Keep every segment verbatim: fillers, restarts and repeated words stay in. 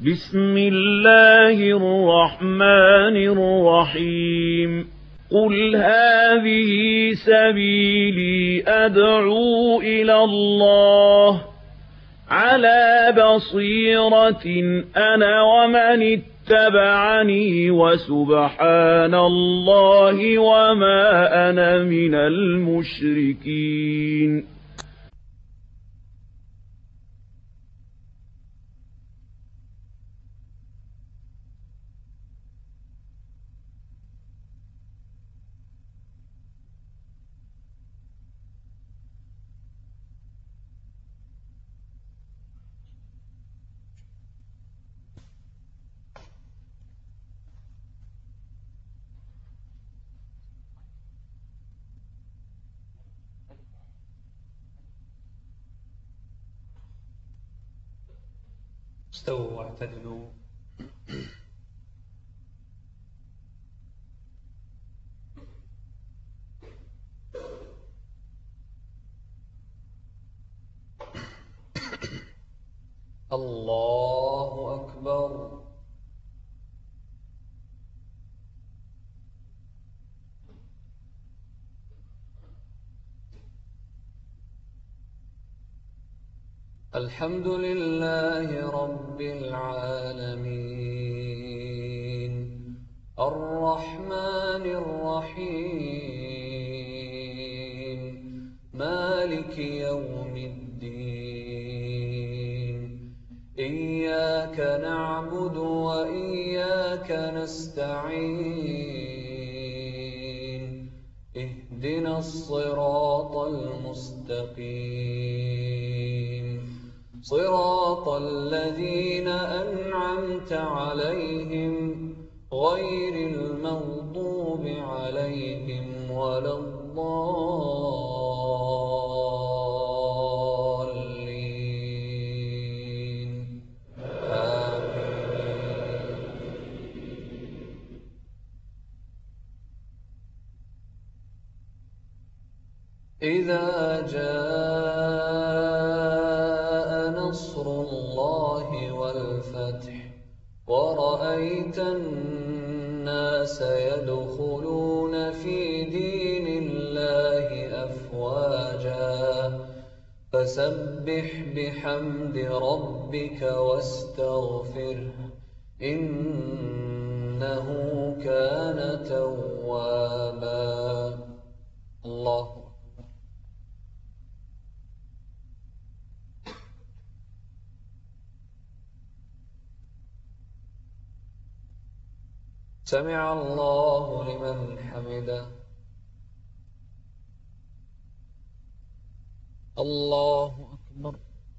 بسم الله الرحمن الرحيم قل هذه سبيلي أدعو إلى الله على بصيرة أنا ومن اتبعني وسبحان الله وما أنا من المشركين استووا واعتدلوا. الله أكبر. الحمد لله رب العالمين الرحمن الرحيم مالك يوم الدين إياك نعبد وإياك نستعين اهدنا الصراط المستقيم صراط الذين أنعمت عليهم غير المغضوب عليهم ولا الضالين آمين. إذا جاء نصر الله والفتح ورأيت الناس يدخلون في دين الله أفواجا فسبح بحمد ربك واستغفره إنه كان توابا. الله سمع الله لمن حمده. الله أكبر.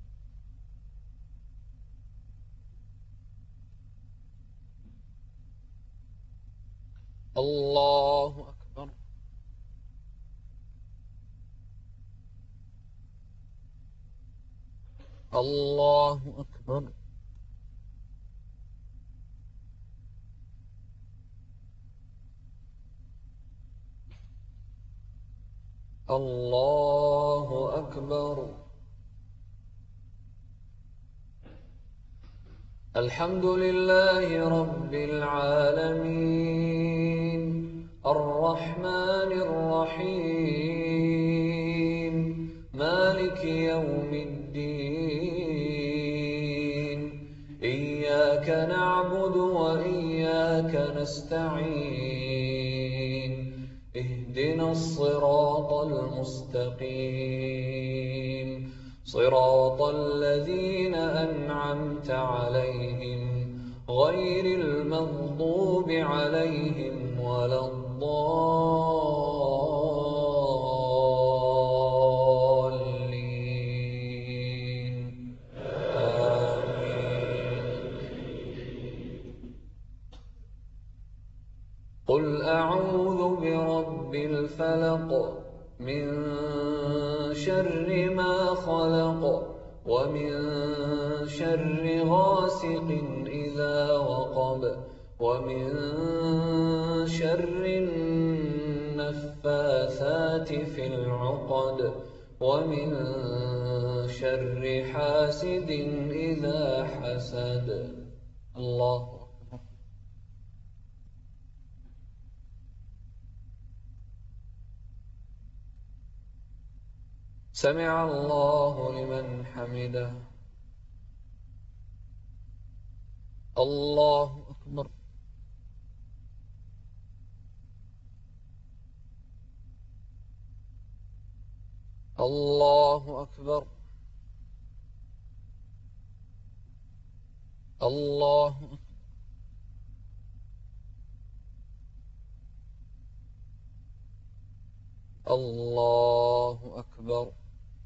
الله أكبر. الله أكبر. الله أكبر. الحمد لله رب العالمين الرحمن الرحيم مالك يوم الدين إياك نعبد وإياك نستعين اهدنا الصراط المستقيم صراط الذين أنعمت عليهم غير المغضوب عليهم ولا الضالين آمين. قل أعوذ برب الفلق من شر ما خلق ومن شر غاسق إذا وقب ومن شر النفاثات في العقد ومن شر حاسد إذا حسد. الله أكبر. سمع الله لمن حمده. الله أكبر. الله أكبر. الله أكبر. الله أكبر.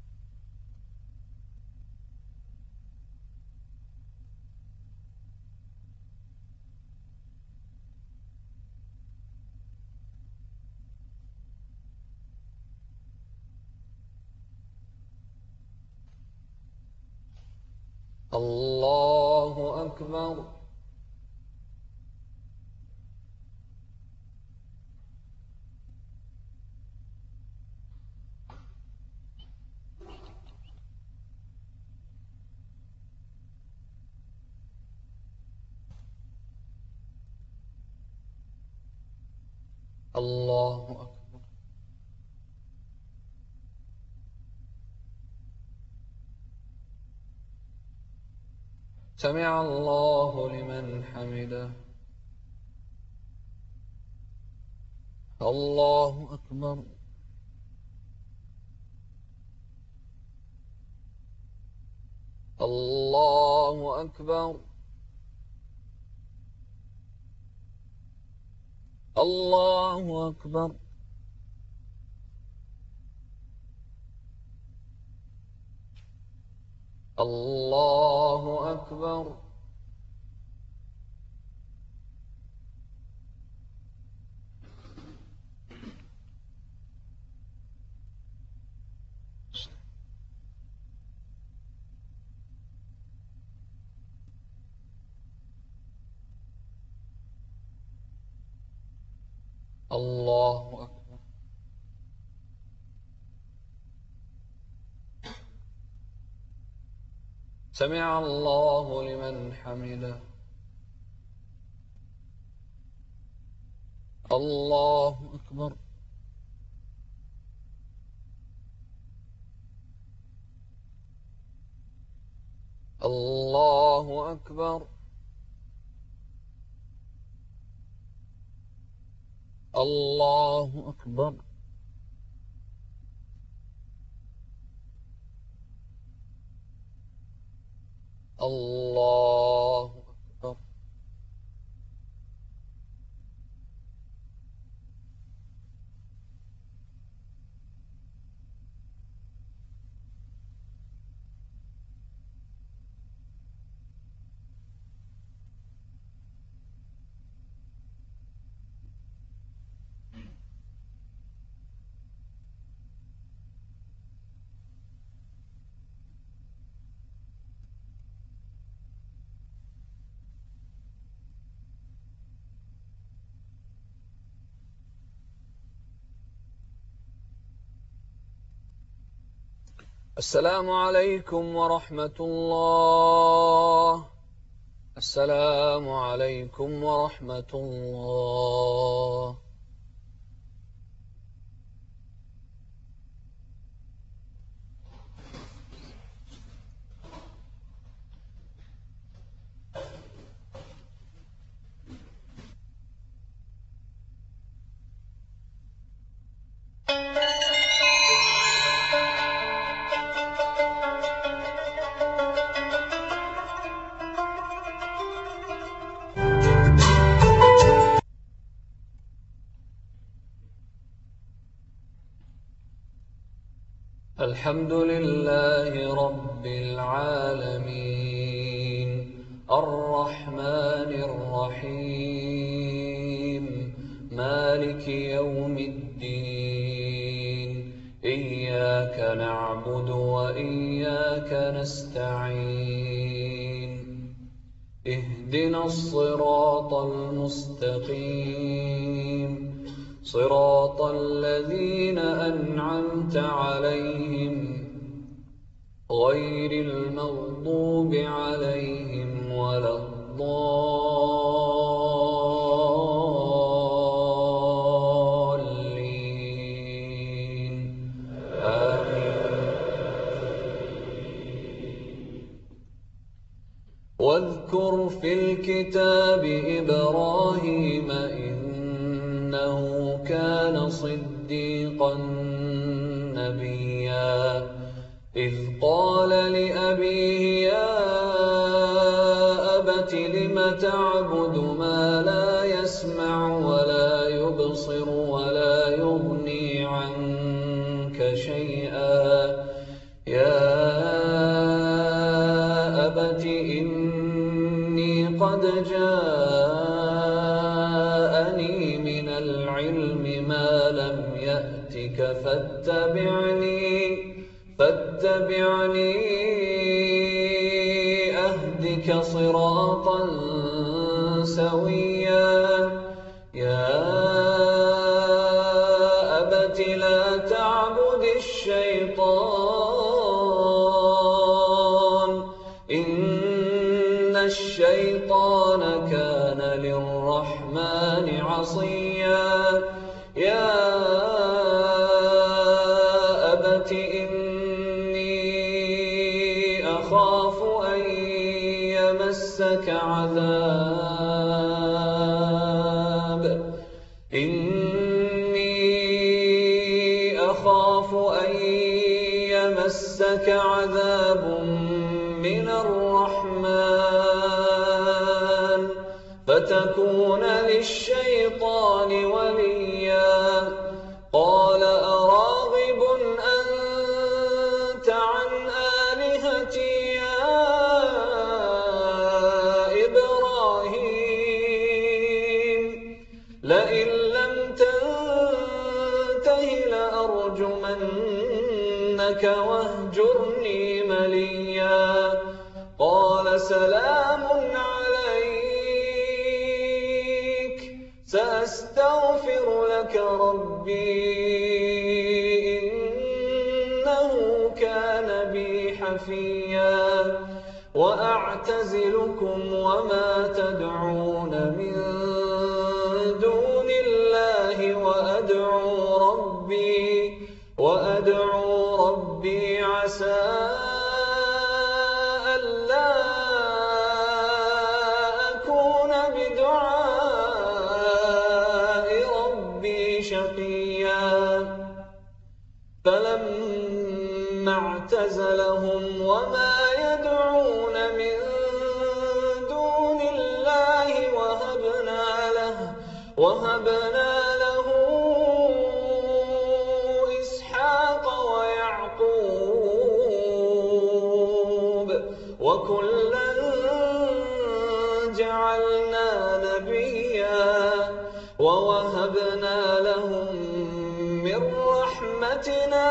الله أكبر. الله أكبر. سمع الله لمن حمده. الله أكبر. الله أكبر. الله أكبر. الله أكبر. الله أكبر. سمع الله لمن حمده. الله أكبر. الله أكبر. الله أكبر. الله أكبر. السلام عليكم ورحمة الله. السلام عليكم ورحمة الله. الحمد لله رب العالمين الرحمن الرحيم مالك يوم الدين إياك نعبد وإياك نستعين اهدنا الصراط المستقيم صراط الذين أنعمت عليهم غير المغضوب عليهم ولا الضالين. الضالين آمين. واذكر في الكتاب إبراهيم إنه كان صديقا نبيا إذ قال لأبيه يا أبت لم تعبد ما لا يسمع ولا يبصر ولا يغني عنك شيئا يا أبت إني قد جاءني من العلم ما لم يأتك فاتبعني فاتبعني أهدك صراطا سويا يا أبت لا تعبد الشيطان إن الشيطان كان للرحمن عصيا يا أبت أخاف أن يمسك عذاب إني أخاف أن يمسك عذاب من الرحمن فتكون للشيطان وليا قال أراغب أنت عن آلهتي يا إبراهيم لئن لم تنته لأرجمنك واهجرني مليا قال سلام عليك سأستغفر لك ربي إنه كان بي حفيا وأعتزلكم وما تدعون من دون الله وأدعو ربي وأدعو ربي عسى ألا أكون بدعاء ربي شقيا فلما اعتزلهم وما يدعون من دون الله وهبنا له وهبنا له إسحاق ويعقوب وكلا جعلنا نبيا ووهبنا لهم من رحمتنا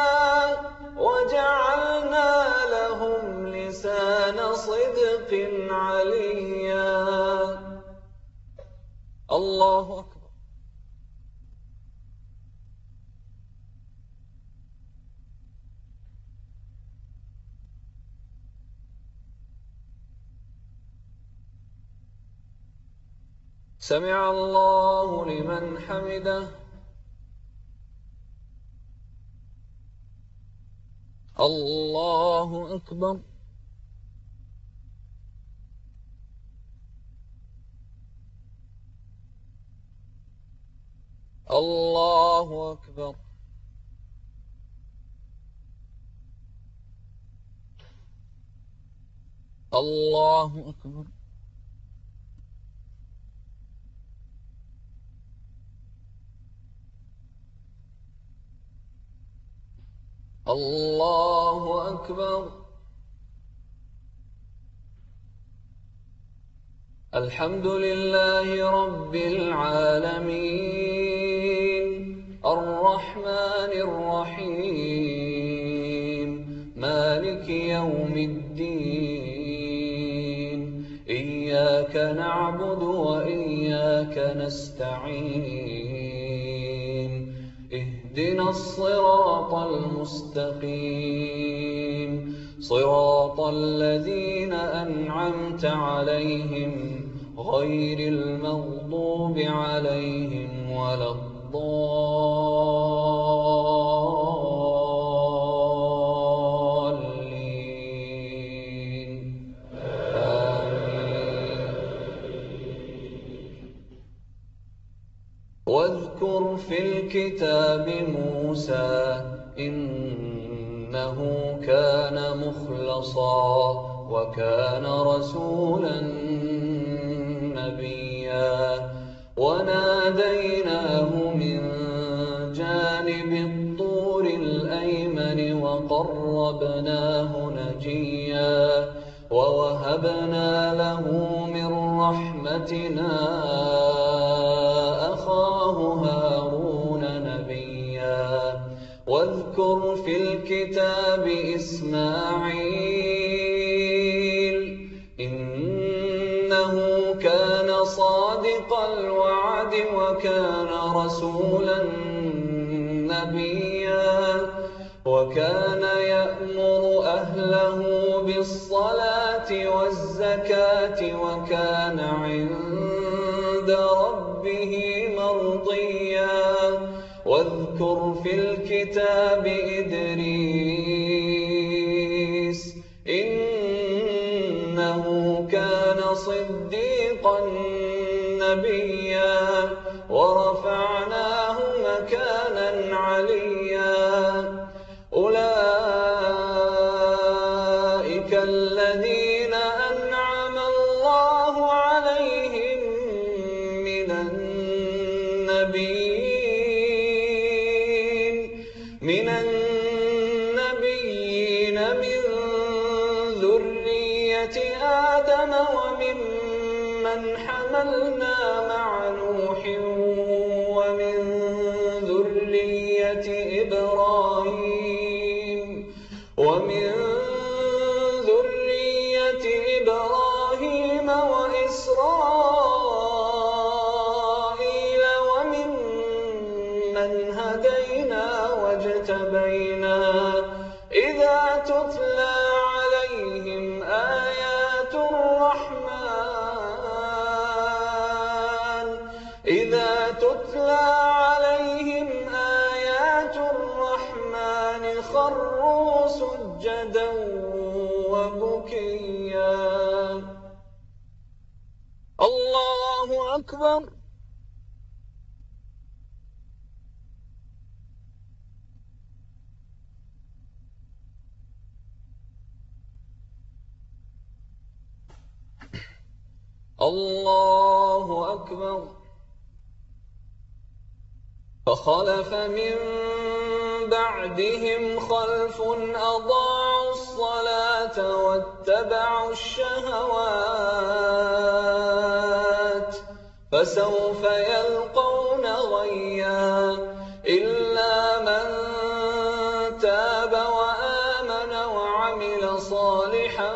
وجعلنا لهم لسان صدق عليا. الله أكبر. سمع الله لمن حمده. الله أكبر. الله أكبر. الله أكبر. الله أكبر. الحمد لله رب العالمين الرحمن الرحيم مالك يوم الدين إياك نعبد وإياك نستعين اهدنا الصراط المستقيم صراط الذين أنعمت عليهم غير المغضوب عليهم ولا الضالين آمين. واذكر في الكتاب موسى إنه كان مخلصا وكان رسولا نبيا وناديناه من جانب الطور الأيمن وقربناه نجيا ووهبنا له من رحمتنا أخاه هارون نبيا. واذكر في الكتاب إسماعيل إنه كان صادق الوعد وكان رسولا نبيا وكان يأمر أهله بالصلاة والزكاة وكان عند ربه مرضيا. واذكر في الكتاب إدريس إنه كان صديقا نبيا ورفعناه مكانا عليا. أولئك الذين أنعم الله عليهم من النبيين من النبيين من ذرية آدم وممن حملنا مع نوح ومن ذرية إبراهيم ومن ذرية إبراهيم وإسرائيل وممن هدينا واجتبينا. إذا تتلى عليهم آيات الرحمن إذا تتلى عليهم آيات الرحمن خروا سجدا وبكيا. الله أكبر. الله أكبر. فخلف من بعدهم خلف أضاعوا الصلاة واتبعوا الشهوات فسوف يلقون غيا. إلا من تاب وآمن وعمل صالحا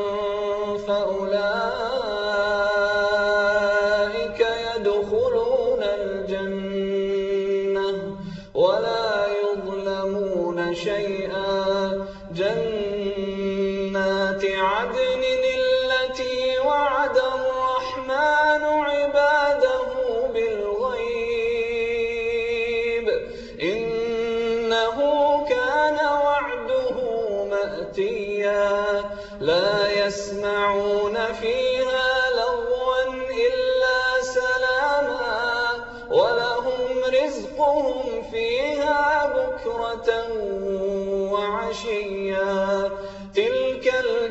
فأولئك يدخلون الجنة ولا يظلمون شيئا. جنات عدن التي وعد الرحمن عباده بالغيب إنه كان وعده مأتيا. لا يسمعون فيها لغوا إلا سلاما ولهم رزقهم فيها بكرة وعشيا. تلك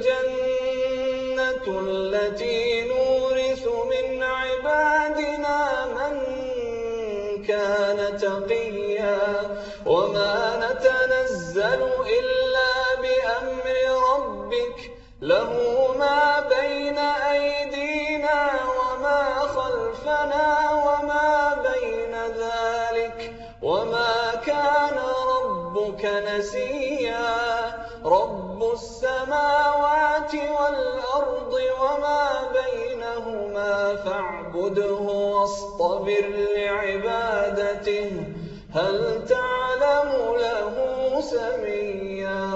الجنة التي نورث من عبادنا من كان تقيا. وما نتنزل إلا بأمر ربك له ما بين أيدينا وما خلفنا وما بين ذلك وما كان ربك نسيا. رب السماوات والأرض وما بينهما فاعبده واصطبر لعبادته هل تعلم له سميا.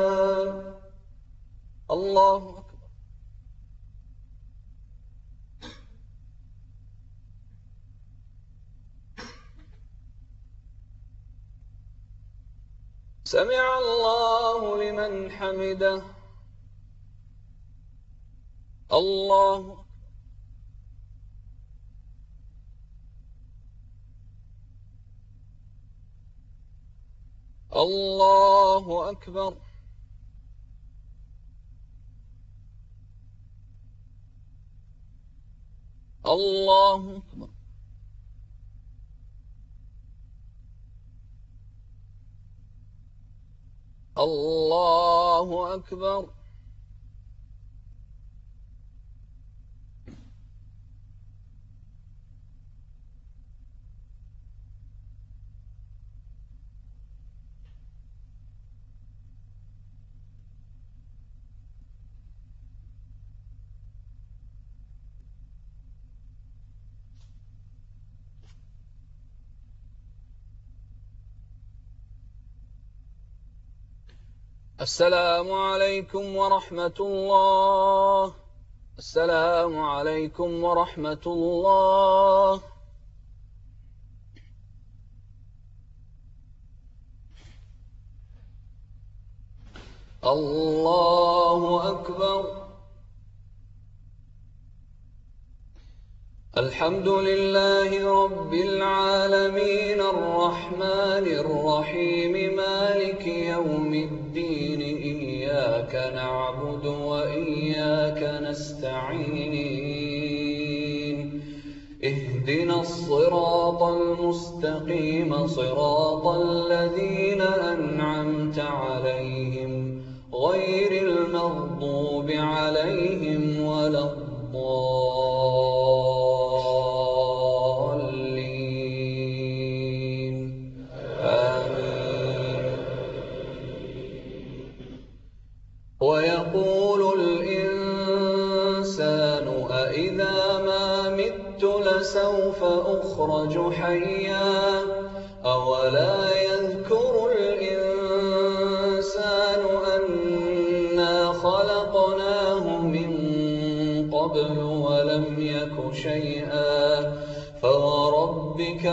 الله أكبر. سمع الله لمن حمده. الله الله أكبر. الله أكبر. الله أكبر. السلام عليكم ورحمة الله. السلام عليكم ورحمة الله. الله أكبر. الحمد لله رب العالمين الرحمن الرحيم مالك يوم الدين إياك نعبد وإياك نستعين اهدنا الصراط المستقيم صراط الذين أنعمت عليهم غير المغضوب عليهم ولا الضالين آمين. ويقول الإنسان أإذا ما مت لسوف أخرج حيا أولا يذكر الإنسان أنا خلقناه من قبل ولم يك شيئا فوربك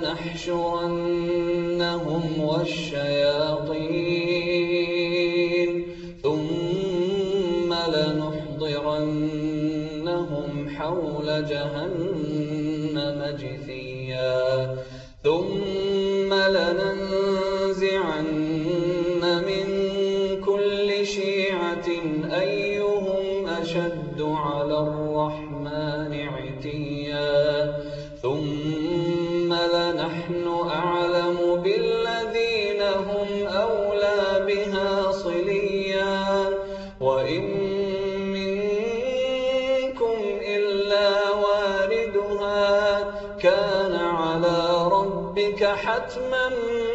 لنحشرنهم والشياطين ثم لنحضرنهم حول جهنم جثيا ثم لننزعن من كل شيعة أيهم أشد على الرحمن عتيا ثم لنحن أعلم بالذين هم أولى بها صليا وإن منكم إلا واردها كان على ربك حتما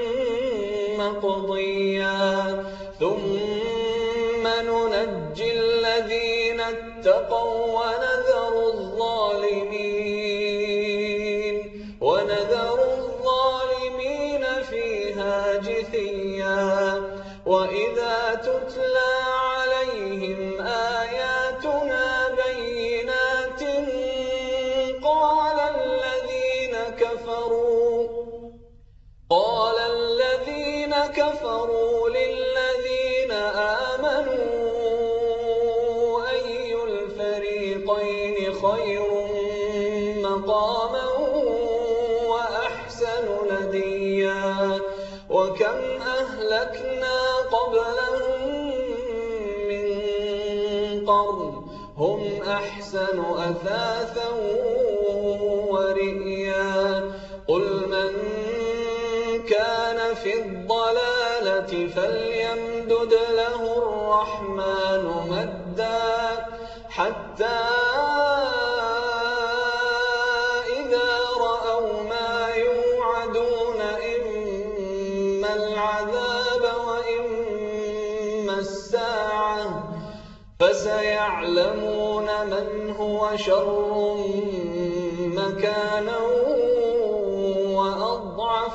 مقضيا ثم ننجي الذين اتقوا ونذر الظالمين ونذر الظالمين فيها جثيا وإذا تتلى عليهم آياتنا بينات قال الذين كفروا قال الذين كفروا للذين آمنوا أي الفريقين خير مقاما وأحسن نديا وكم أهلكنا قبلهم من قرن هم أحسن أثاثا ورئيا قل من كان في الضلالة فليمدد له الرحمن مدا حتى إذا رأوا ما يوعدون إما العذاب وإما الساعة فسيعلمون من هو شر مكانا وأضعف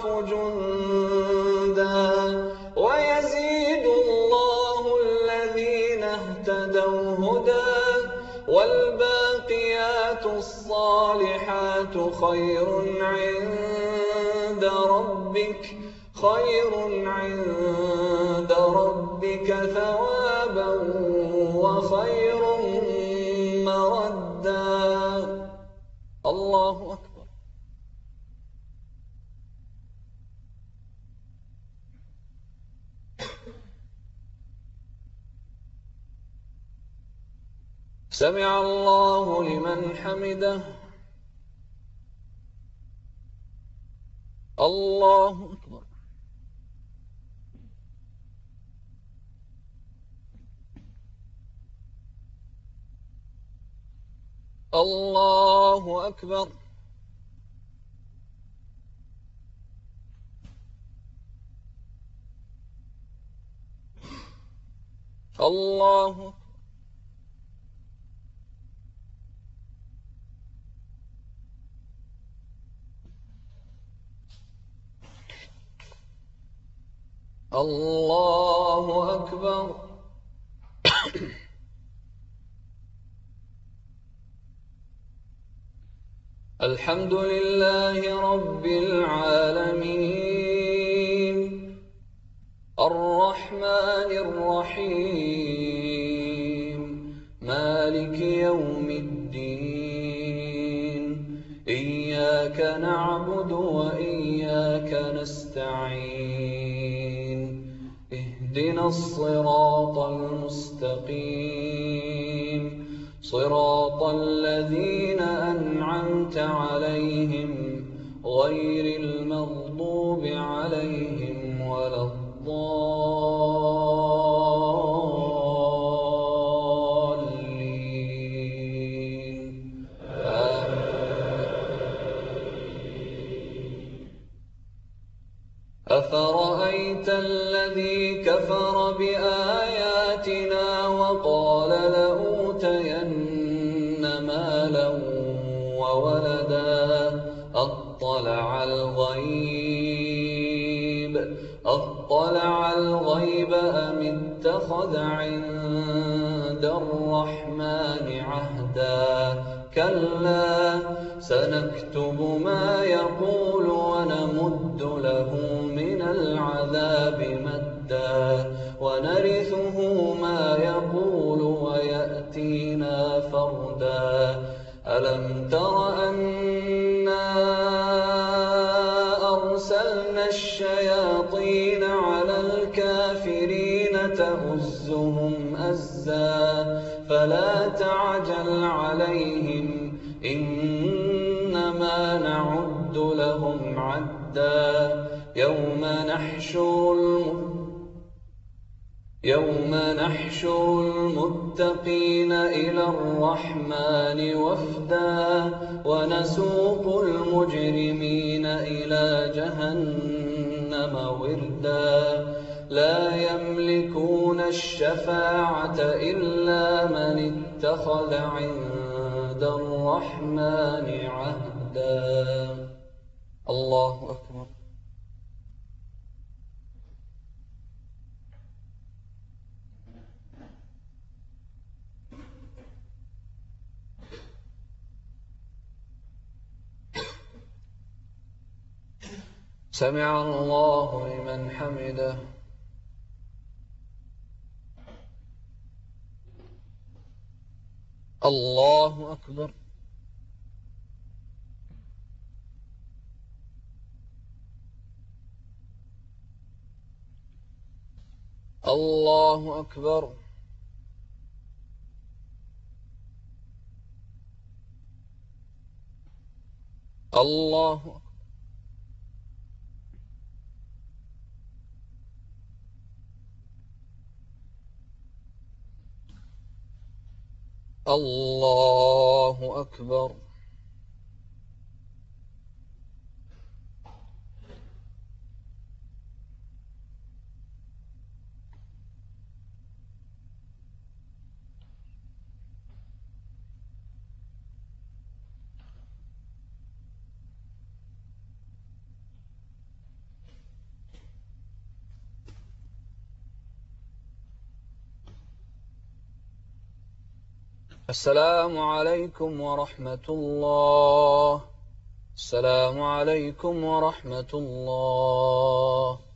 جندا ويزيد الله الذين اهتدوا هدى والباقيات الصالحات خير عند ربك خير عند ربك ثوابا وخير مردا. الله أكبر. سمع الله لمن حمده. الله أكبر. الله أكبر. الله الله أكبر. الحمد لله رب العالمين الرحمن الرحيم مالك يوم الدين إياك نعبد وإياك نستعين اهدنا الصراط المستقيم صراط الذين أنعمت عليهم غير المغضوب عليهم ولا الضالين. أفرأيت الذي كفر بآياتنا وقال لأوتين مالا وولدا أطلع الغيب أطلع الغيب أم اتخذ عند الرحمن عهدا كلا سنكتب ما يقول ونمد له من العذاب مدا ونرثه ما يقول ويأتينا فردا. ألم تر أنا أرسلنا الشياطين على الكافرين تؤزهم أزا فلا تعجل عليهم إنما نعد لهم عدا يوم نحشر يوم نحشر المتقين إلى الرحمن وفدا ونسوق المجرمين إلى جهنم وردا. لا يملكون الشفاعة إلا من اتخذ عند الرحمن عهدا. الله أكبر. سمع الله لمن حمده. الله أكبر. الله أكبر. الله أكبر. الله أكبر. السلام عليكم ورحمة الله. السلام عليكم ورحمة الله.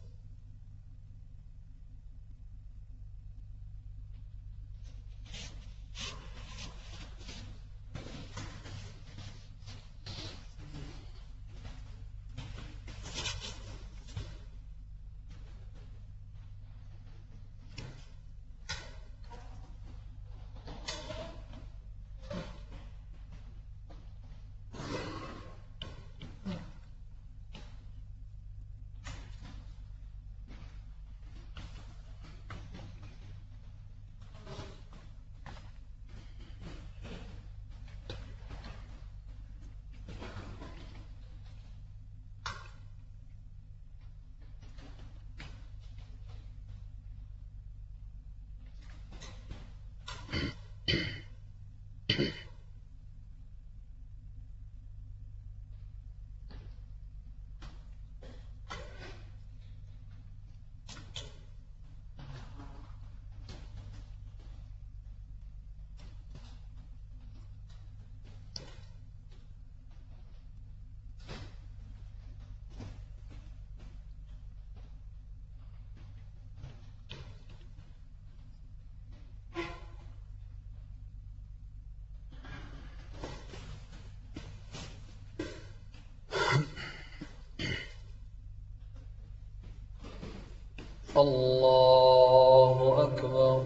الله أكبر.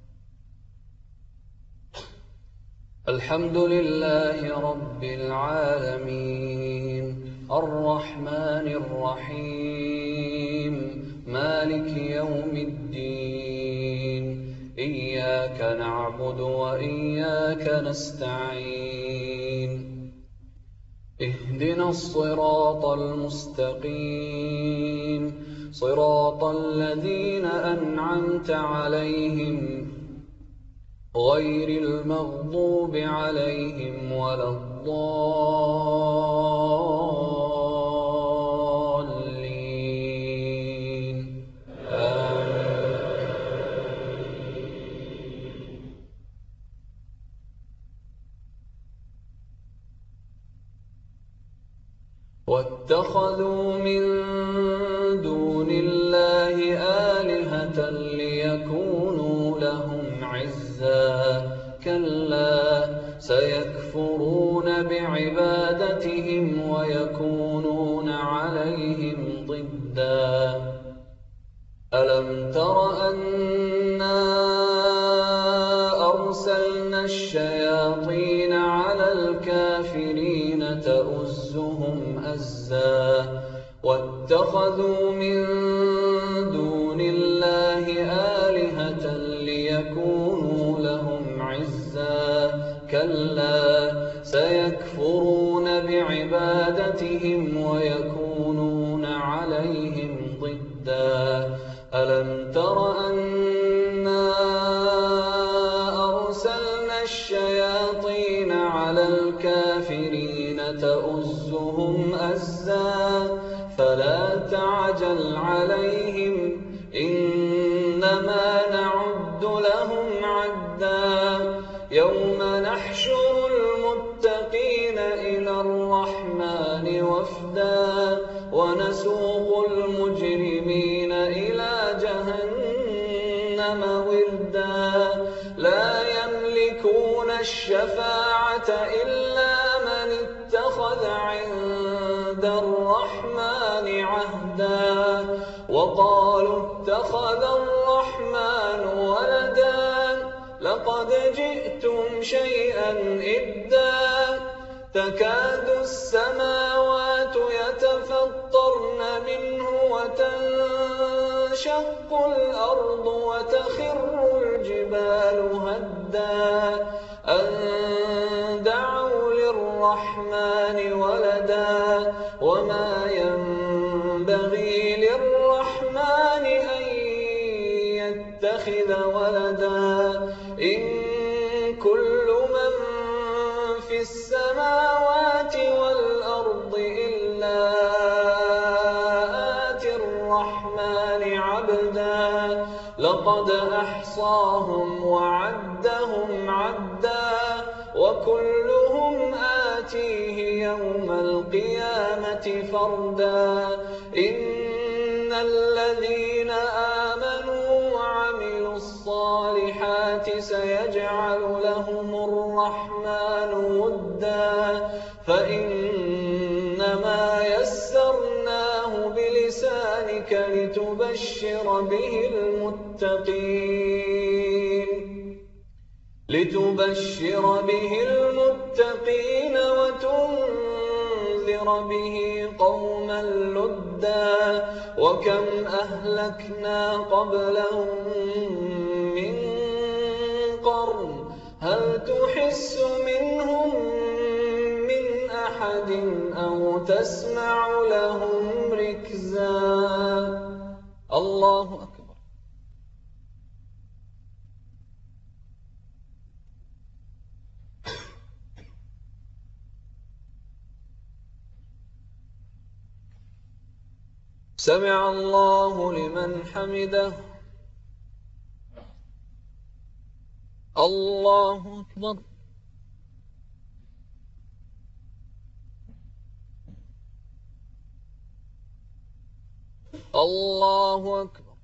الحمد لله رب العالمين، الرحمن الرحيم، مالك يوم الدين، إياك نعبد وإياك نستعين، اهدنا الصراط المستقيم، صراط الذين أنعمت عليهم غير المغضوب عليهم ولا الضالين. آمين. واتخذوا من دون الله آلهة ليكونوا لهم عزا، كلا سيكفرون بعبادتهم ويكونون عليهم ضدا. ألم تر أنا أرسلنا الشياطين على الكافرين تؤزهم أزا، واتخذوا من دون الله آلهة ليكونوا لهم عزا، كلا سيكفرون بعبادتهم ويكونون عليهم ضدا. ألم تر أنا أرسلنا الشياطين على الكافرين تؤزهم أزا، فلا تعجل عليهم إنما نعد لهم عدا. يوم نحشر المتقين إلى الرحمن وفدا، ونسوق المجرمين إلى جهنم وردا. لا يملكون الشفاعة إلا من اتخذ عند الرحمن عهدا، وقالوا اتخذ الرحمن ولدا، لقد جئتم شيئا إدا. تكاد السماوات يتفطرن منه وتنشق الأرض وتخر الجبال هدا، أن دعوا للرحمن ولدا، وما ينبغي للرحمن أن يتخذ ولدا. إن كل من في السماوات والأرض إلا آتي الرحمن عبدا، لقد أحصاهم وعدهم عدا، وكلهم آتيه يوم القيامة فردا. إن الذين آمنوا وعملوا الصالحات سيجعل لهم الرحمن ودا، فإنما يسرناه بلسانك لتبشر به المتقين لتبشر به المتقين وتنذر به قوما لدا. وكم أهلكنا قبلهم من قرن هل تحس منهم من أحد أو تسمع لهم ركزا. الله أكبر. سمع الله لمن حمده. الله أكبر. الله أكبر.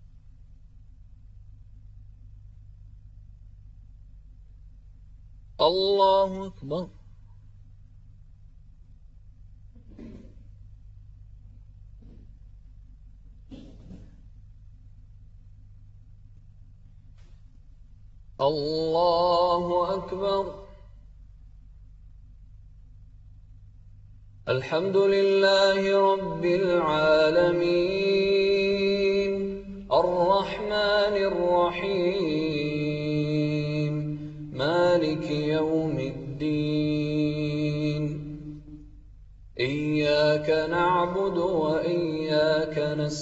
الله أكبر. الله أكبر. الحمد لله رب العالمين الرحمن الرحيم مالك يوم الدين إياك نعبد وإياك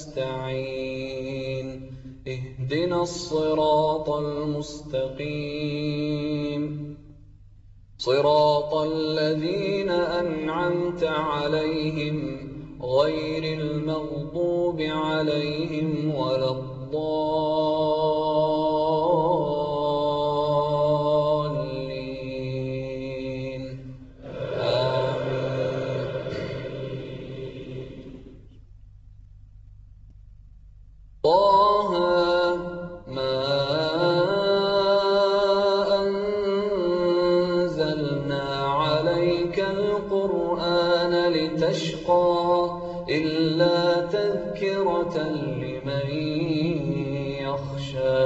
نستعين اهدنا الصراط المستقيم صراط الذين أنعمت عليهم غير المغضوب عليهم ولا الضالين آمين. طه ما القرآن لتشقى إلا تذكرة لمن يخشى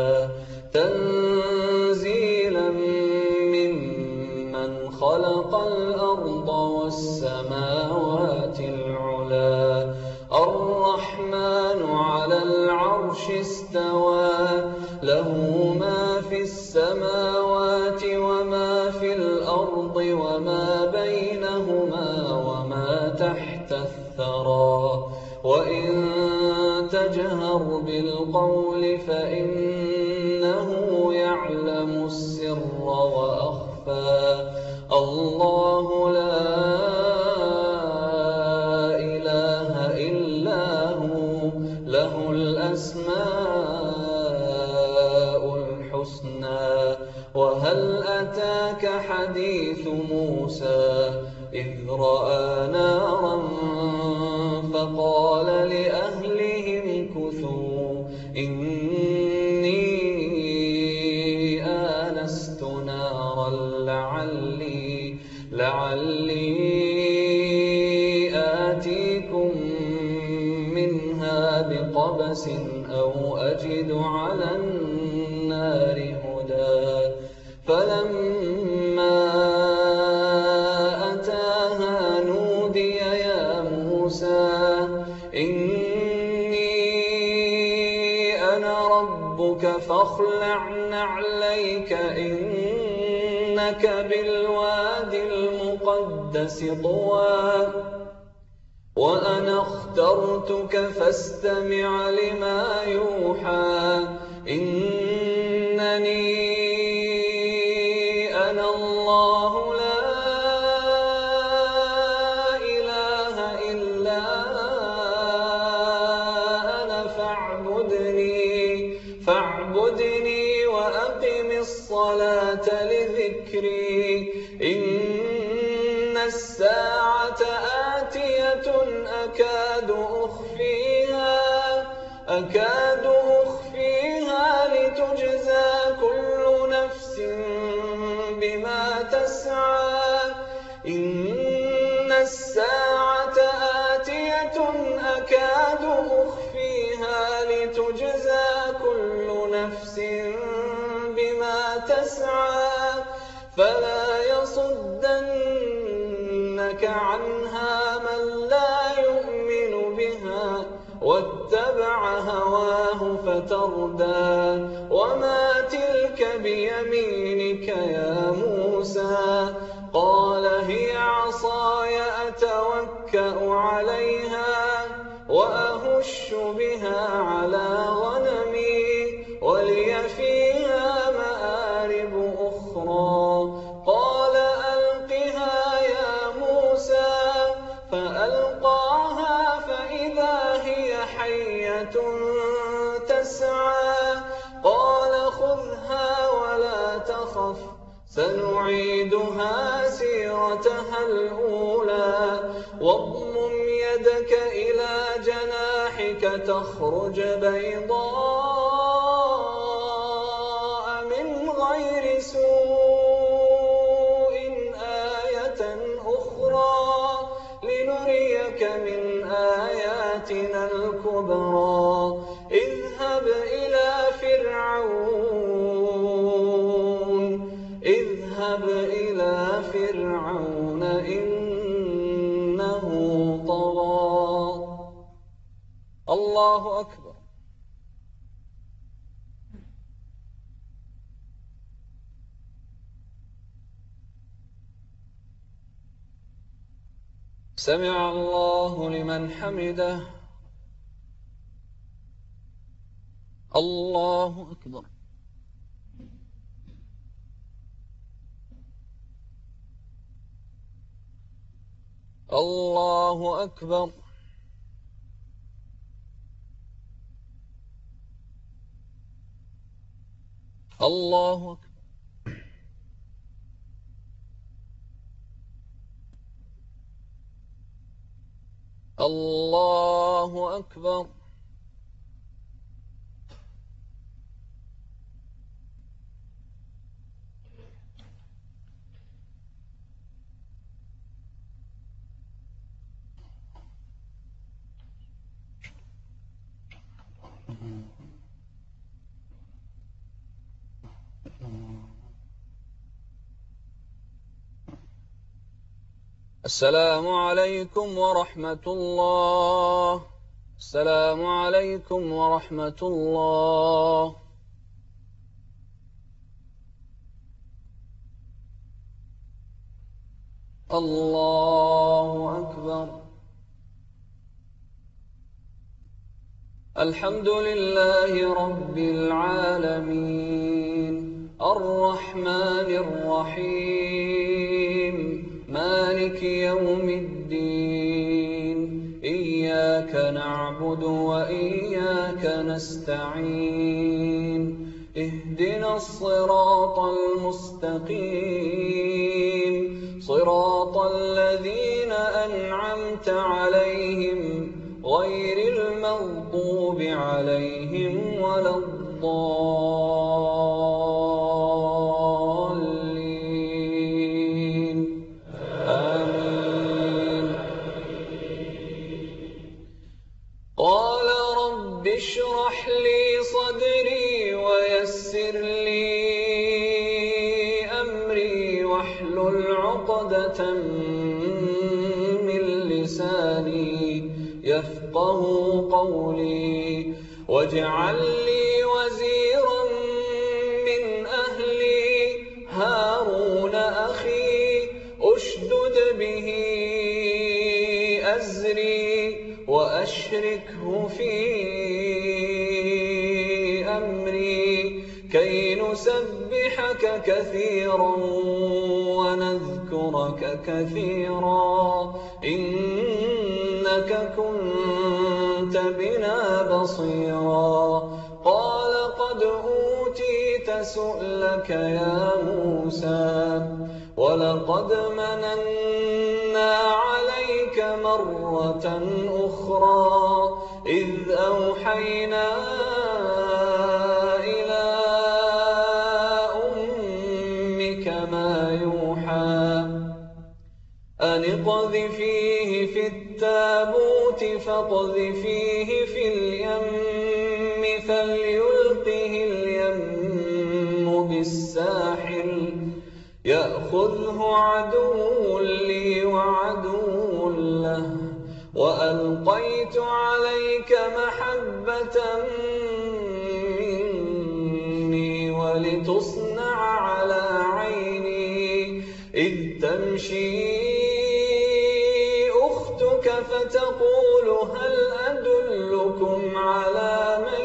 تنزيلا ممن خلق الأرض والسماوات العلى الرحمن على العرش استوى له ما في السماوات وما في الأرض وما بينهما وما تحت الثرى وإن تجهر بالقول فإنه يعلم السر وأخفى الله لا إله إلا هو له الأسماء الحسنى وهل أتاك حديث موسى إذ رأى نارا فقال لأهلهم كثوا إني آنست نارا لعلي لعلي آتيكم منها بقبس أو أجد على النار هدى فلما أتاها نودي يا موسى إني أنا ربك فاخلع نعليك إنك بالواد المقدس طوى وأنا اخترتك فاستمع لما يوحى إنني أنا الله لا إله إلا أنا فاعبدني فاعبدني وأقم الصلاة لذكري إن الساعة آتية أكاد أخفيها أكاد أخفيها لتجزى كل نفس بما تسعى إن الساعة آتية أكاد أخفيها لتجزى كل نفس بما تسعى فلا يصدنك عنها من لا يؤمن بها واتبع هواه فتردى وما تلك بيمينك يا موسى قال هي عصاي أتوكأ عليها وأهش بها على غنمي ولي فيها مآرب أخرى قال ألقها يا موسى فألقاها فإذا هي حية تسعى قال خذها ولا تخف سنعيدها سيرتها الأولى واضمم يدك إلى جناحك تخرج بيضاء من غير سوء آية أخرى لنريك من آياتنا الكبرى اذهب إلى فرعون اذهب إلى فرعون إنه طغى. الله أكبر. سمع الله لمن حمده. الله أكبر. الله أكبر. الله أكبر. الله أكبر. السلام عليكم ورحمة الله. السلام عليكم ورحمة الله. الله أكبر. الحمد لله رب العالمين الرحمن الرحيم مالك يوم الدين إياك نعبد وإياك نستعين اهدنا الصراط المستقيم صراط الذين أنعمت عليهم غير المغضوب عليهم ولا الضالين آمين. قال رب اشرح لي صدري ويسر لي أمري واحلل عقدة من لساني يفقه قولي واجعل لي وزيرا من أهلي هارون أخي أشدد به أزري وأشركه في أمري كي نسبحك كثيرا ونذكرك كثيرا إنك كنت بنا بصيرا. قال قد أوتيت سؤلك يا موسى ولقد مننا عليك مرة أخرى إذ أوحينا إلى أمك ما يوحى أن اقذفيه في التابوت فاقذفيه في اليم فليلقه اليم بالساحل يأخذه عدو لي وعدو له وألقيت عليك محبة مني ولتصنع على عيني إذ تمشي أختك فتقول هل أدلكم على من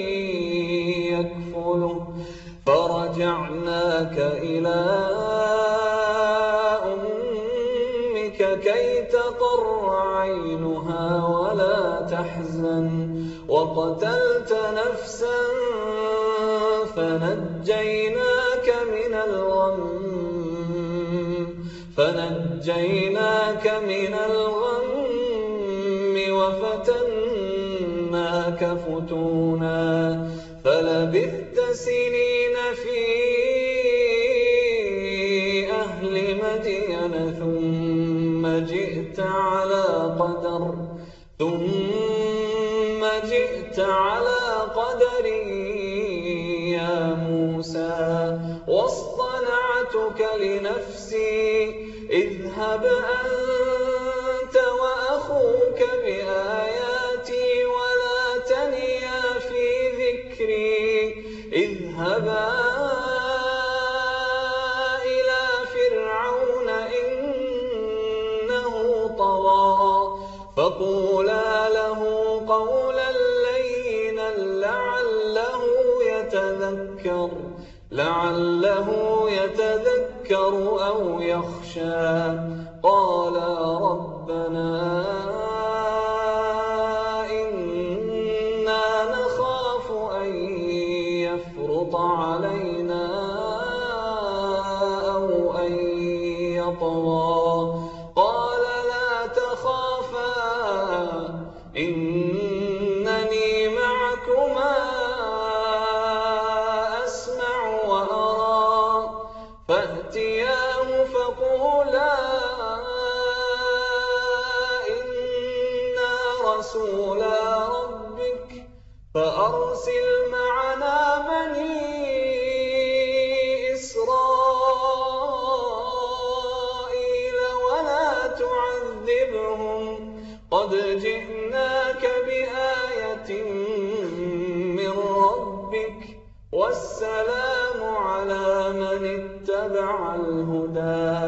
يكفله فرجعناك إلى أمك كي تقر عينها ولا تحزن وقتلت نفسا فنجيناك من الغم فنجيناك من الغم وفتناك فتونا فلبثت سنين في أهل مدين ثم جئت على قدر ثم جئت على قدر يا موسى واصطنعتك لنفسي اذهب أنت وأخوك بآياتي ولا تنيا في ذكري اذهبا إلى فرعون إنه طغى فقولا له قولا لينا لعله يتذكر لعله يتذكر أو يخشى قالا ربنا إنا نخاف أن يفرط علينا أو أن يطغى قال لا تخافا إنني معكما فأتياه فقولا إنا رسولا ربك فأرسل معنا بني إسرائيل ولا تعذبهم قد جئناك بآية من ربك والسلام على من اتبع الهدى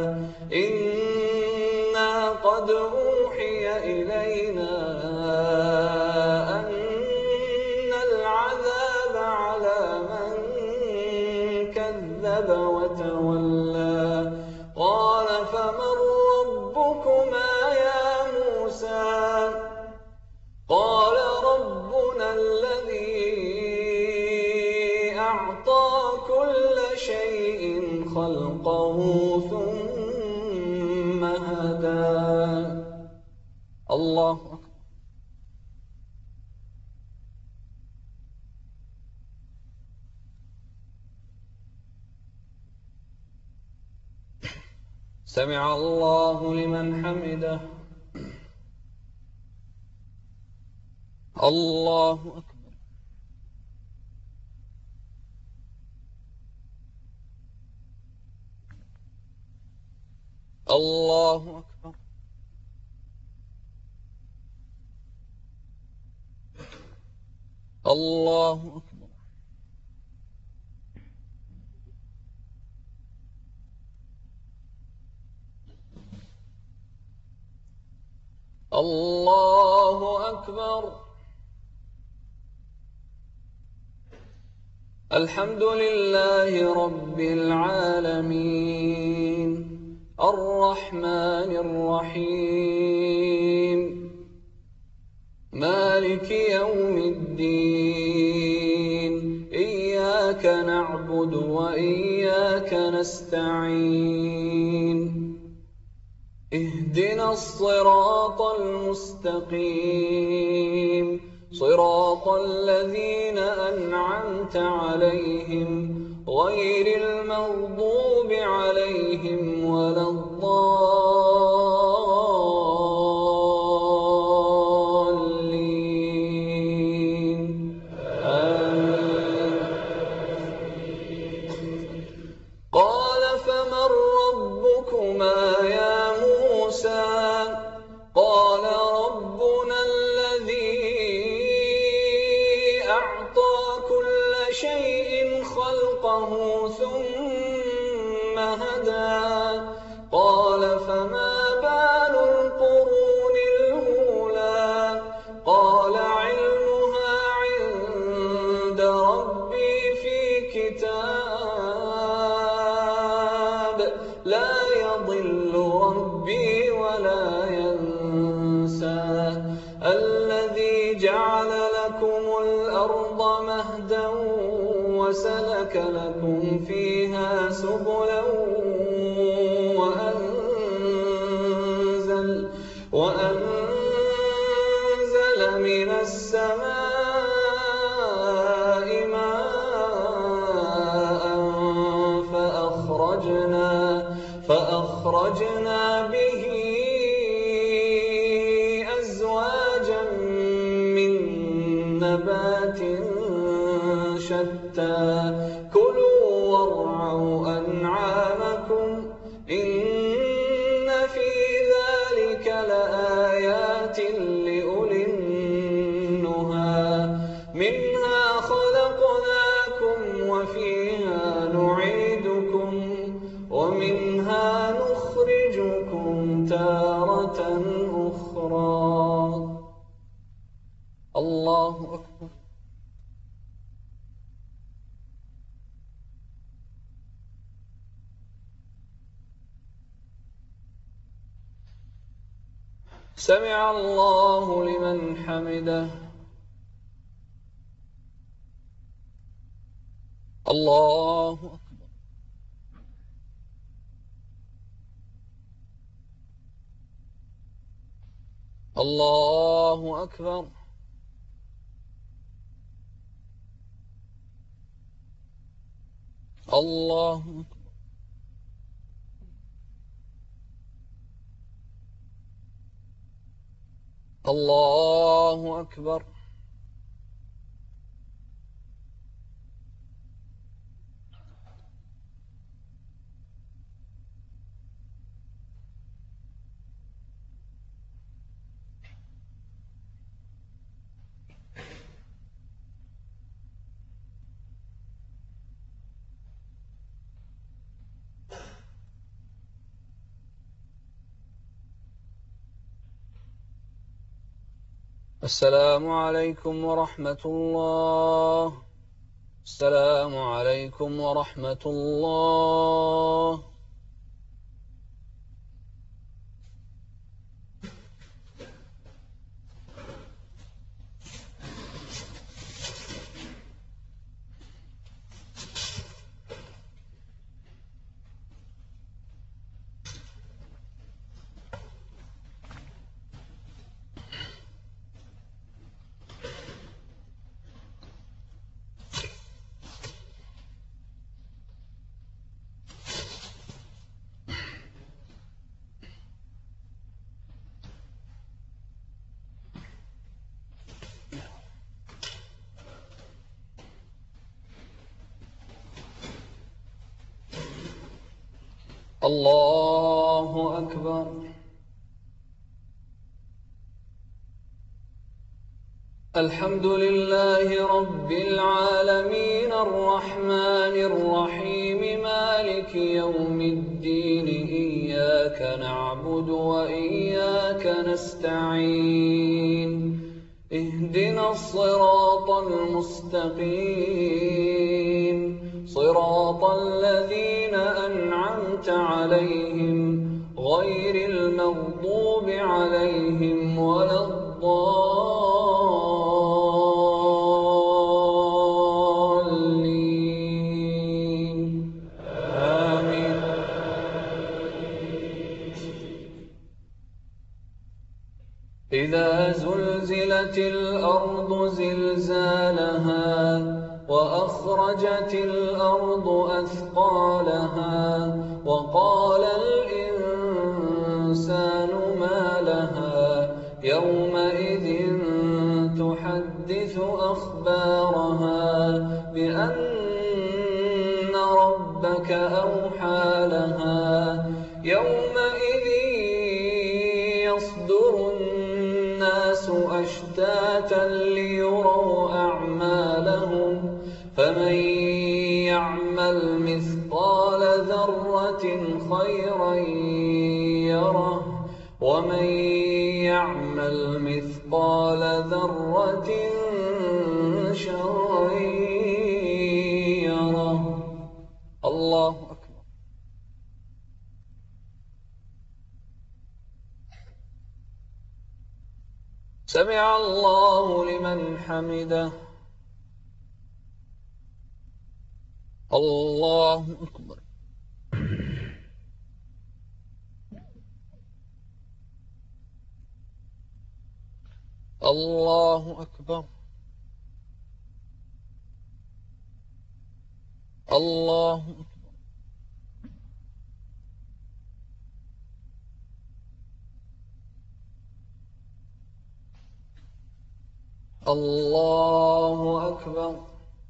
إنا قد أوحي إلينا أن العذاب على من كذب وتولى قال فمن ربكما يا موسى قال ربنا الذي أعطى كل شيء خلقه ثم هدى الله أكبر. سمع الله لمن حمده الله أكبر الله أكبر الله أكبر الله أكبر. الحمد لله رب العالمين الرحمن الرحيم مالك يوم الدين إياك نعبد وإياك نستعين اهدنا الصراط المستقيم صراط الذين أنعمت عليهم غير المغضوب عليهم ولا الضالين آمين. قال فمن ربكما يا موسى قال ربنا الذي أعطى كل شيء خلقه ثم هدى قال فمن الذي جعل لكم الأرض مهدا وسلك لكم فيها سبلا وأنزل, وأنزل من السماء ماء فأخرجنا, فأخرجنا به أزواجا من نبات شتى كلوا وارعوا أنعامكم إن في ذلك لآيات لأولي النهى منها خلقناكم وفيها نعيدكم ومنها نخرجكم تارة أخرى. الله أكبر. سمع الله لمن حمده. الله أكبر. الله أكبر. الله أكبر. الله أكبر. السلام عليكم ورحمة الله. السلام عليكم ورحمة الله. الله أكبر. الحمد لله رب العالمين الرحمن الرحيم مالك يوم الدين إياك نعبد وإياك نستعين اهدنا الصراط المستقيم صراط الذين أنعمت عليهم غير المغضوب عليهم ولا الضالين آمين. إذا زلزلت الأرض زلزالها وأخرجت الأرض أثقالها وقال الإنسان ما لها يومئذ تحدث أخبارها بأن ربك أوحى لها يومئذ يصدر الناس أشتاتا ليروا أعمالهم فمن يعمل مثقال ذرة خيرا يره ومن يعمل مثقال ذرة شرا يره. الله أكبر. سمع الله لمن حمده. الله أكبر. الله أكبر. الله أكبر. الله أكبر.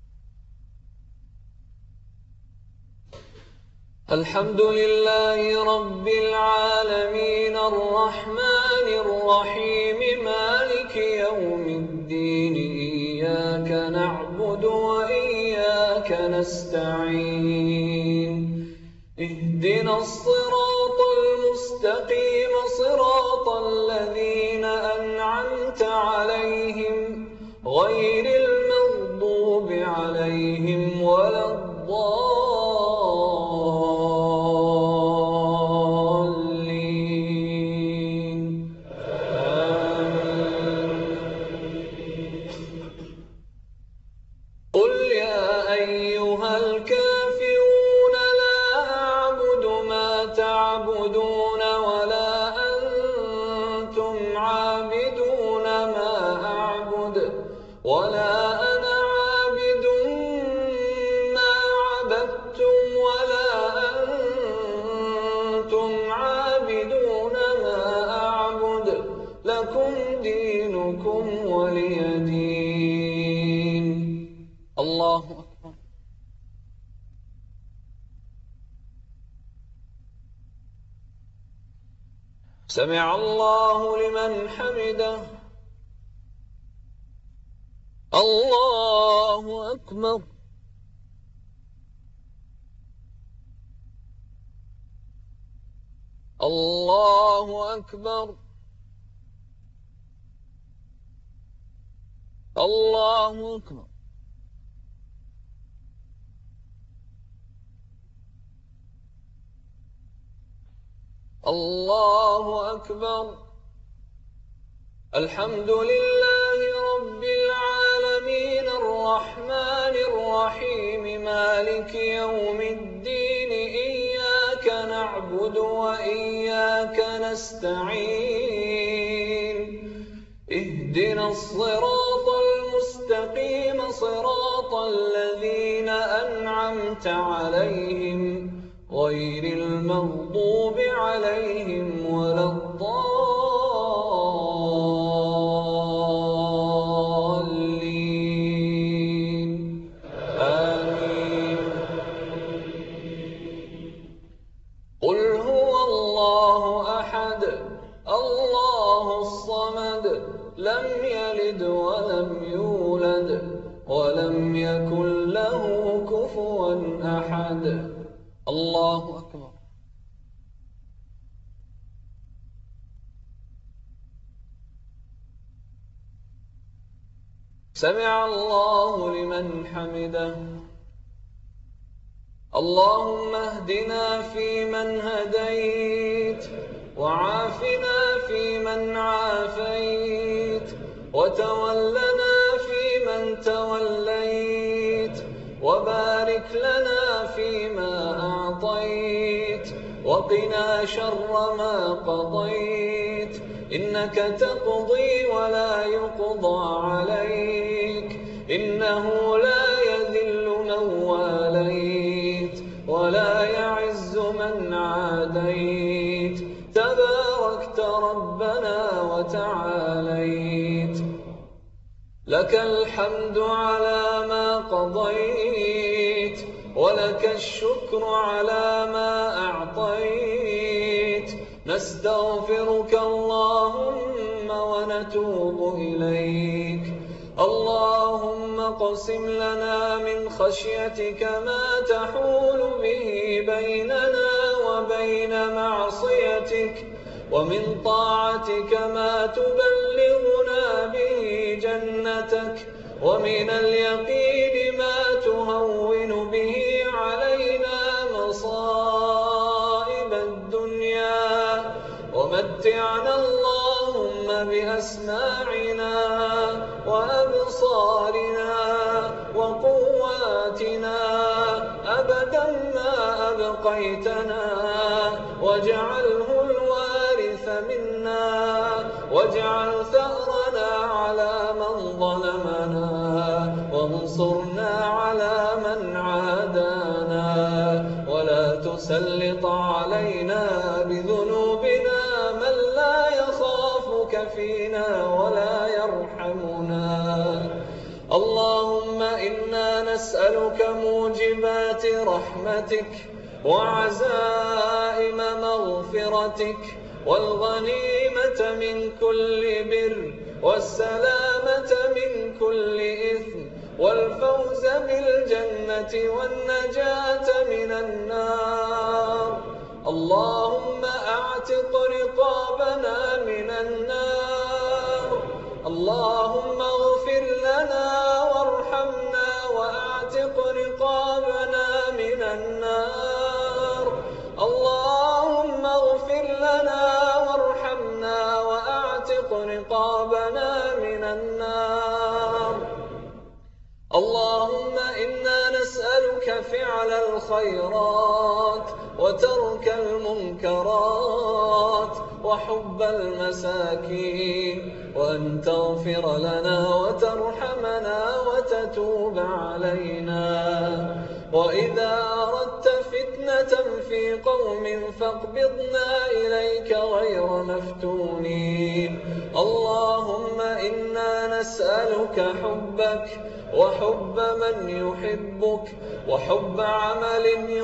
الحمد لله رب العالمين الرحمن الرحيم مالك يوم الدين إياك نعبد وإياك نستعين اهدنا الصراط المستقيم صراط الذين أنعمت عليهم غير المغضوب عليهم ولا الضالين آمين. قل يا أيها الكافرون لا أعبد ما تعبدون ولا أنتم عابدون ما أعبد ولا أنا عابد ما عبدتم ولا أنتم عابدون ما أعبد لكم دينكم ولي دين. الله أكبر. سمع الله لمن حمده. الله أكبر. الله أكبر. الله أكبر. الله أكبر. الحمد لله رب العالمين الرحمن الرحيم مالك يوم الدين إياك نعبد وإياك نستعين اهدنا الصراط المستقيم صراط الذين أنعمت عليهم غير المغضوب عليهم ولا الضالين آمين. قل هو الله أحد الله الصمد لم يلد ولم يولد ولم يكن له كفوا أحد. الله أكبر. سمع الله لمن حمده. اللهم اهدنا فيمن هديت وعافنا فيمن عافيت وتولنا فيمن توليت وبارك لنا فيما أعطيت وقنا شر ما قضيت إنك تقضي ولا يقضى عليك إنه لا يذل من واليت ولا يعز من عاديت تباركت ربنا وتعاليت. لك الحمد على ما قضيت ولك الشكر على ما أعطيت. نستغفرك اللهم ونتوب إليك. اللهم اقسم لنا من خشيتك ما تحول به بيننا وبين معصيتك ومن طاعتك ما تبلغنا به جنتك ومن اليقين ما تهون به علينا مصائب الدنيا ومتعنا اللهم بأسمائنا بأسماعنا وأبصارنا وقواتنا أبدا ما أبقيتنا، واجعله الوارث منا، واجعل ثأرنا على من ظلمنا، وانصرنا على من عادانا، ولا تسلط علينا بذنوبنا من لا يخافك فينا ولا يرحمنا. اللهم إنا نسألك موجبات رحمتك وعزائم مغفرتك والغنيمة من كل بر والسلامة من كل إثم والفوز بالجنة والنجاة من النار. اللهم أعتق رقابنا من النار. اللهم اغفر لنا وارحمنا وأعتق رقابنا من النار. اللهم اغفر لنا وارحمنا وأعتق رقابنا من النار. اللهم إنا نسألك فعل الخيرات وترك المنكرات وحب المساكين، وأن تغفر لنا وترحمنا وتتوب علينا. وإذا أردت فتنة في قوم فاقبضنا إليك غير مفتونين. اللهم إنا نسألك حبك وحب من يحبك وحب عمل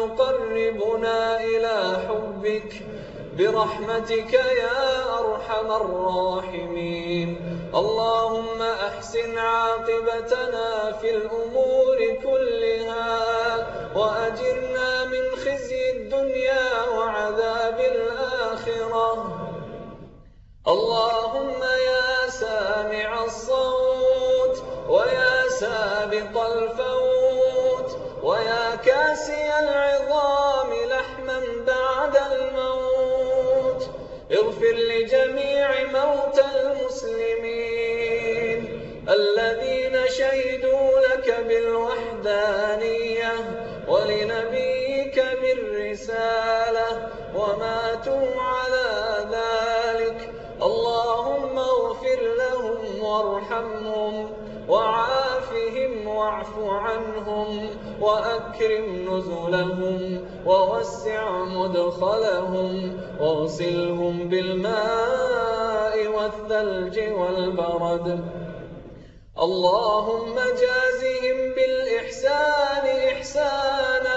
يقربنا إلى حبك برحمتك يا أرحم الراحمين. اللهم أحسن عاقبتنا في الأمور كلها وأجرنا من خزي الدنيا وعذاب الآخرة. اللهم يا سامع الصوت ويا سابق الفوت ويا كاسي العظام لحما بعد الموت، اغفر لجميع موتى المسلمين الذين شهدوا لك بالوحدانية ولنبيك بالرسالة وماتوا على ذلك. اللهم اغفر لهم وارحمهم وعافهم واعف عنهم وأكرم نزلهم ووسع مدخلهم واغسلهم بالماء والثلج والبرد. اللهم جازهم بالإحسان إحسانا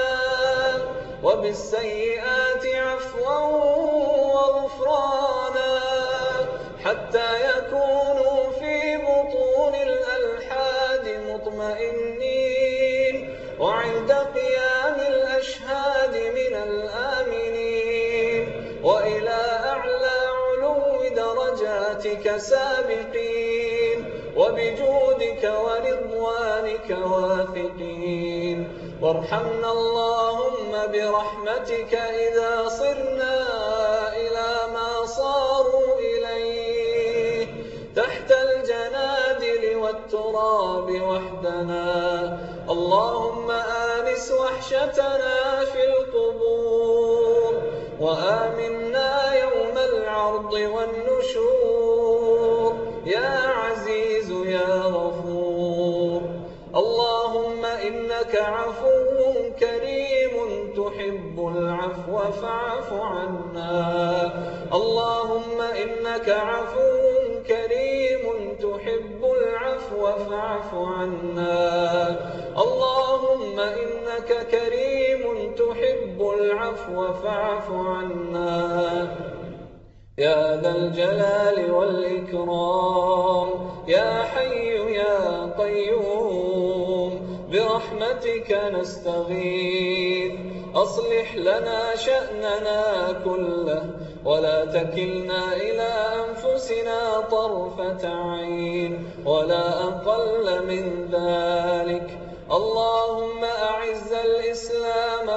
وبالسيئات عفوا وغفرانا، حتى يكونوا في بطون الألحاد مطمئنين وعند قيام الأشهاد من الآمنين، وإلى أعلى علو درجاتك سابقين وبجودك ورضوانك واثقين. وارحمنا اللهم برحمتك إذا صرنا إلى ما صاروا إليه تحت الجنادل والتراب وحدنا. اللهم آنس وحشتنا في القبور وآمنا يوم العرض والنشور يا عزيز يا غفور. اللهم إنك عفو كريم تحب العفو فاعف عنا. اللهم إنك عفو كريم تحب العفو فاعف عنا. اللهم إنك كريم تحب العفو فاعف عنا. يا ذا الجلال والإكرام يا حي يا قيوم برحمتك نستغيث، أصلح لنا شأننا كله ولا تكلنا إلى أنفسنا طرفة عين ولا أقل من ذلك. اللهم أعز الإسلام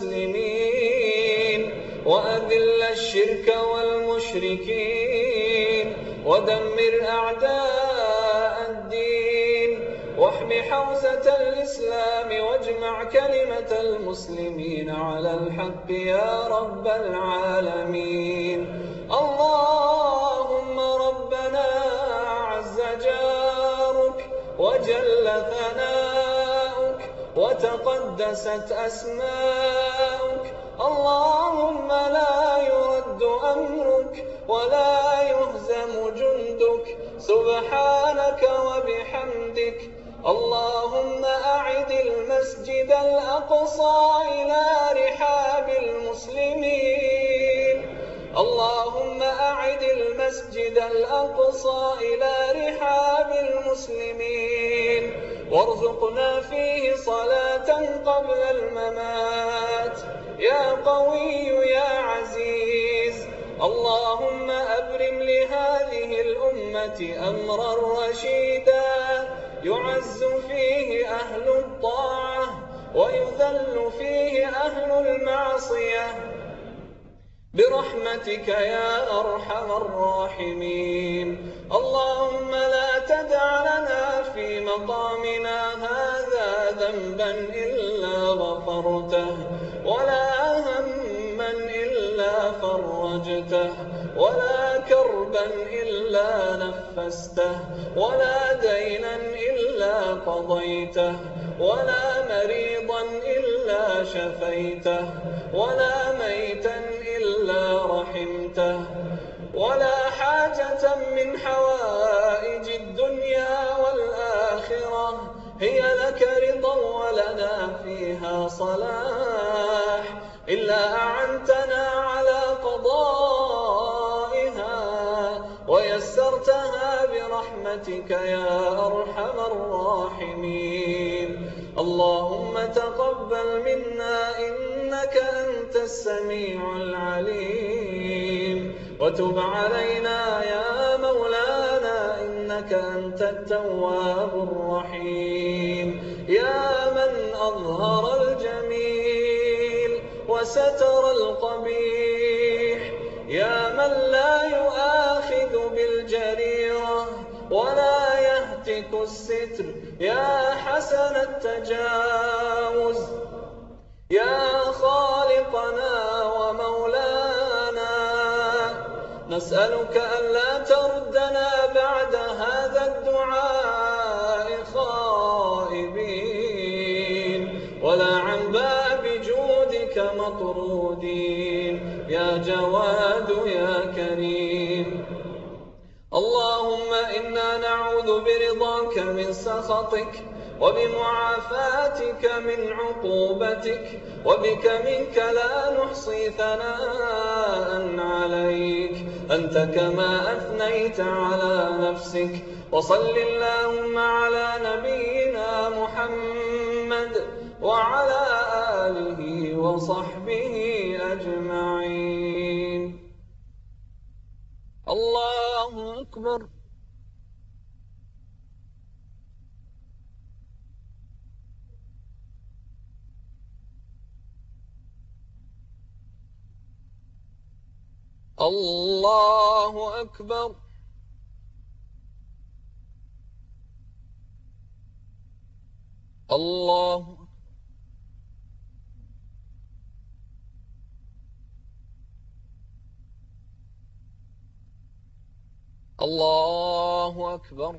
والمسلمين وأذل الشرك والمشركين ودمر أعداء الدين واحم حوزة الإسلام واجمع كلمة المسلمين على الحق يا رب العالمين. اللهم ربنا عز جارك وجل ثناؤك وتقدست أسماؤك، اللهم لا يرد أمرك ولا يهزم جندك، سبحانك وبحمدك. اللهم أعد المسجد الأقصى إلى رحاب المسلمين، اللهم أعد المسجد الأقصى إلى رحاب المسلمين، وارزقنا فيه صلاة قبل الممات يا قوي يا عزيز. اللهم أبرم لهذه الأمة أمرا رشيدا يعز فيه أهل الطاعة ويذل فيه أهل المعصية برحمتك يا أرحم الراحمين. اللهم لا تدع لنا في مقامنا هذا ذنبا إلا غفرته، ولا هما إلا فرجته، ولا كربا إلا نفسته، ولا دينا إلا قضيته، ولا مريضا إلا شفيته، ولا ميتا إلا رحمته، ولا حاجة من حوائج الدنيا والآخرة هي لك رضا ولنا فيها صلاح إلا أعنتنا على قضائها ويسرتها برحمتك يا أرحم الراحمين. اللهم تقبل منا إنك أنت السميع العليم، وتب علينا يا مولانا إنك أنت التواب الرحيم. يا من أظهر الجميل وستر القبيح، يا من لا يؤاخذ بالجريرة ولا يهتك الستر، يا حسن التجاوز، يا خالقنا ومولانا، نسألك ألا تردنا بعد هذا الدعاء خائبين، ولا عن باب جودك مطرودين، يا جواد يا كريم. اللهم إنا نعوذ برضاك من سخطك، وبمعافاتك من عقوبتك، وبك منك لا نحصي ثناء عليك، أنت كما أثنيت على نفسك. وصل اللهم على نبينا محمد وعلى آله وصحبه أجمعين. الله أكبر. الله أكبر. الله الله أكبر.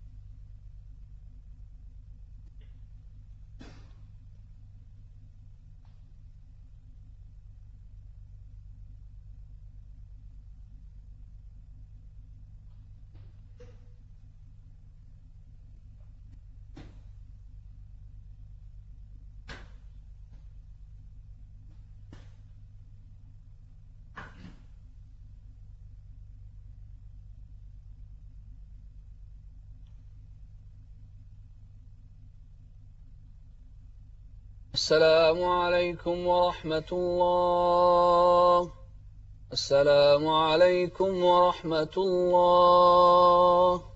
السلام عليكم ورحمة الله. السلام عليكم ورحمة الله.